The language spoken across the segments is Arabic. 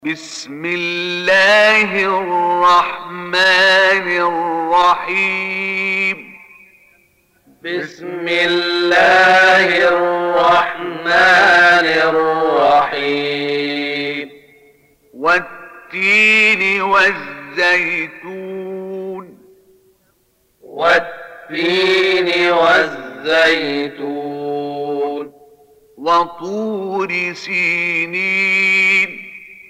بسم الله الرحمن الرحيم. بسم الله الرحمن الرحيم. والتين والزيتون. والتين والزيتون. وطور سينين.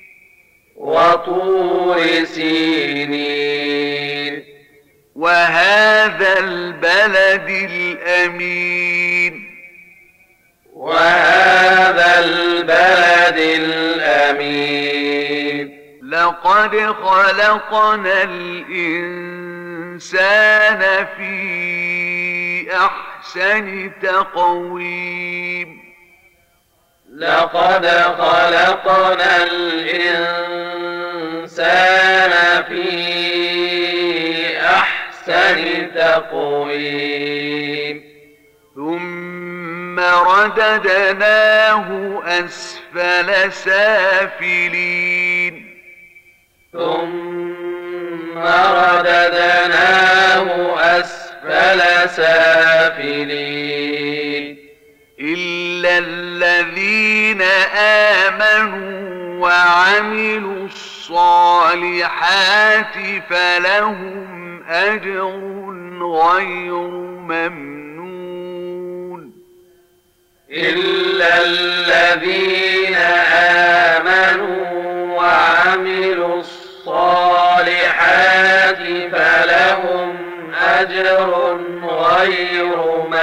وطور سينين. وهذا البلد الأمين. وهذا البلد الأمين. لقد خلقنا الإنسان في أحسن تقويم. لقد خلقنا الإنسان في أحسن تقويم. ثم رددناه أسفل سافلين. ثم رددناه أسفل سافلين. إلا الذين آمنوا وعملوا الصالحات فلهم أجر غير ممنون. إلا الذين آمنوا وعملوا الصالحات فلهم أجر غير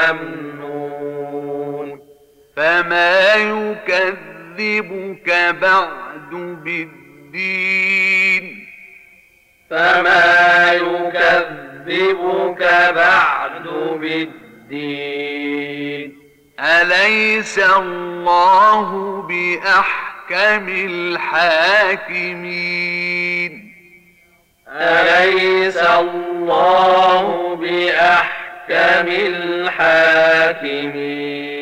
ممنون. فما يكذبك بعد بالدين. فما يكذبك بعد بالدين. أليس الله بأحكم الحاكمين. أليس الله بأحكم الحاكمين.